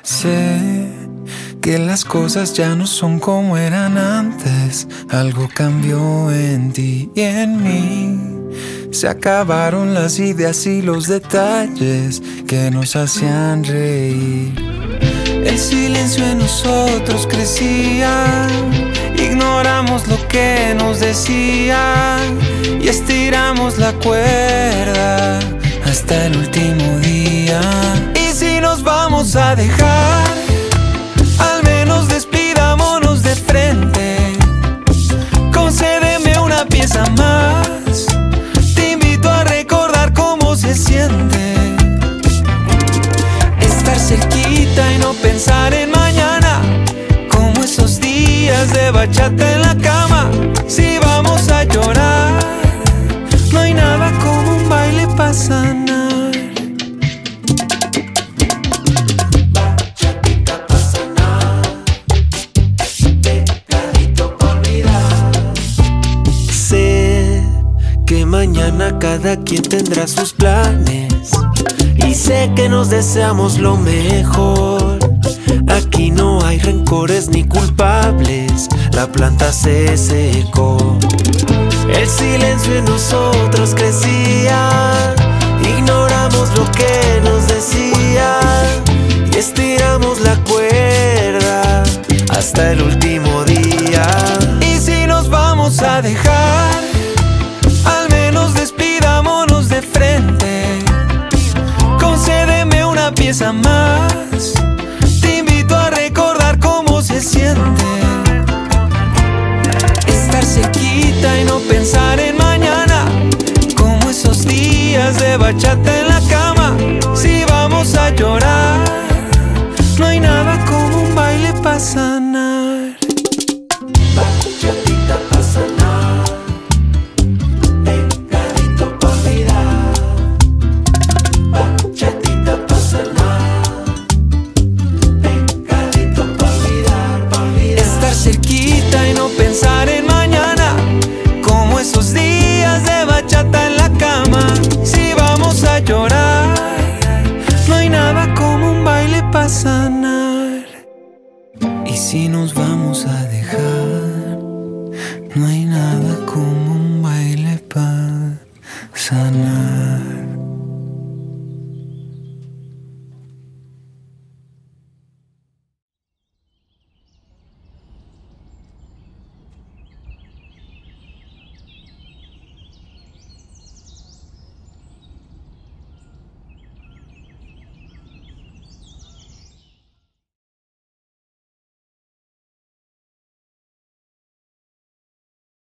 Sé que las cosas ya no son como eran antes. Algo cambió en ti y en mí. Se acabaron las ideas y los detalles que nos hacían reír. El silencio en nosotros crecía. Ignoramos lo que nos decían y estiramos la cuerda hasta el último día. Y si nos vamos a dejar, al menos despidámonos de frente. Concédeme una pieza más. Te invito a recordar cómo se siente estar cerquita y no pensar en mañana, como esos días de bachata en la cama. Si vamos a llorar, no hay nada como un baile para sanar. Bachatita pa' sanar, pegadito pa' olvidar. Sé que mañana cada quien tendrá sus planes y sé que nos deseamos lo mejor. Aquí no hay rencores ni culpables, la planta se secó. El silencio en nosotros crecía. Ignoramos lo que nos decían y estiramos la cuerda hasta el último día. Y si nos vamos a dejar, al menos despidámonos de frente. Concédeme una pieza más. Te invito a recordar cómo se siente estar cerquita y no pensar en mañana, como esos días de bachata en la cama. Si vamos a llorar, no hay nada como un baile para sanar. Bachatita pa' sanar, pegadito pa' olvidar. Bachatita pa' sanar, pegadito pa' olvidar, pa' olvidar. Estar cerquita y no pensar en mañana, como esos días de bachata en la cama. Si vamos a llorar, no hay nada como un baile para sanar. Y si nos vamos a dejar, no hay nada como un baile para sanar.